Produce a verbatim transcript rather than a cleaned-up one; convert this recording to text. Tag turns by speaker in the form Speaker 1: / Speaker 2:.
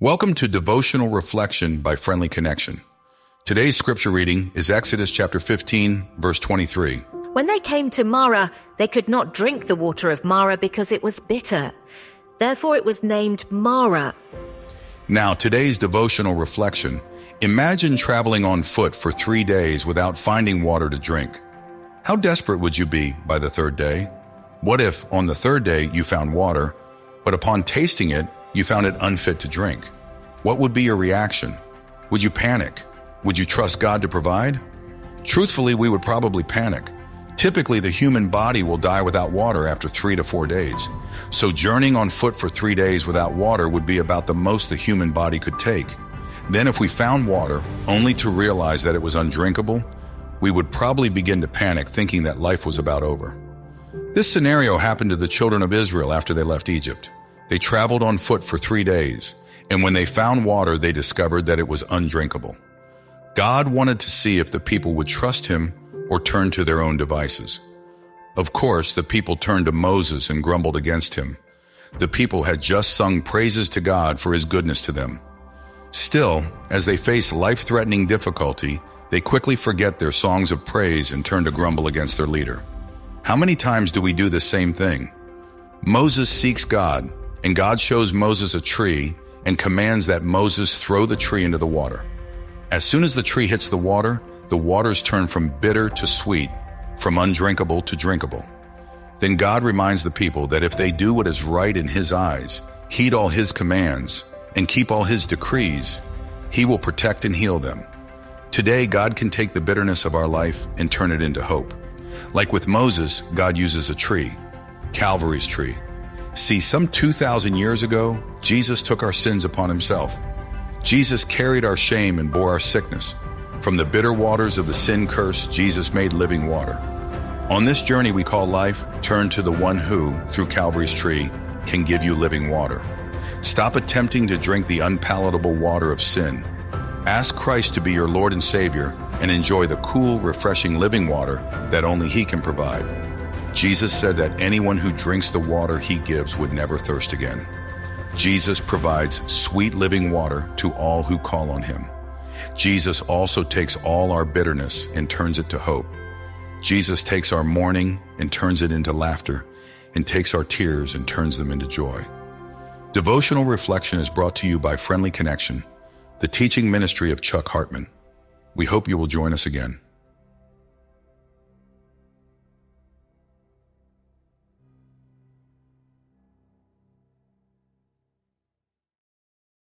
Speaker 1: Welcome to Devotional Reflection by Friendly Connection. Today's scripture reading is Exodus chapter fifteen, verse twenty-three.
Speaker 2: When they came to Marah, they could not drink the water of Marah because it was bitter. Therefore it was named Marah.
Speaker 1: Now, today's devotional reflection. Imagine traveling on foot for three days without finding water to drink. How desperate would you be by the third day? What if on the third day you found water, but upon tasting it, you found it unfit to drink? What would be your reaction? Would you panic? Would you trust God to provide? Truthfully, we would probably panic. Typically, the human body will die without water after three to four days. So journeying on foot for three days without water would be about the most the human body could take. Then if we found water, only to realize that it was undrinkable, we would probably begin to panic, thinking that life was about over. This scenario happened to the children of Israel after they left Egypt. They traveled on foot for three days, and when they found water, they discovered that it was undrinkable. God wanted to see if the people would trust him or turn to their own devices. Of course, the people turned to Moses and grumbled against him. The people had just sung praises to God for his goodness to them. Still, as they face life-threatening difficulty, they quickly forget their songs of praise and turn to grumble against their leader. How many times do we do the same thing? Moses seeks God, and God shows Moses a tree and commands that Moses throw the tree into the water. As soon as the tree hits the water, the waters turn from bitter to sweet, from undrinkable to drinkable. Then God reminds the people that if they do what is right in his eyes, heed all his commands, and keep all his decrees, he will protect and heal them. Today, God can take the bitterness of our life and turn it into hope. Like with Moses, God uses a tree, Calvary's tree. See, some two thousand years ago, Jesus took our sins upon himself. Jesus carried our shame and bore our sickness. From the bitter waters of the sin curse, Jesus made living water. On this journey we call life, turn to the one who, through Calvary's tree, can give you living water. Stop attempting to drink the unpalatable water of sin. Ask Christ to be your Lord and Savior and enjoy the cool, refreshing living water that only he can provide. Jesus said that anyone who drinks the water he gives would never thirst again. Jesus provides sweet living water to all who call on him. Jesus also takes all our bitterness and turns it to hope. Jesus takes our mourning and turns it into laughter, and takes our tears and turns them into joy. Devotional Reflection is brought to you by Friendly Connection, the teaching ministry of Chuck Hartman. We hope you will join us again.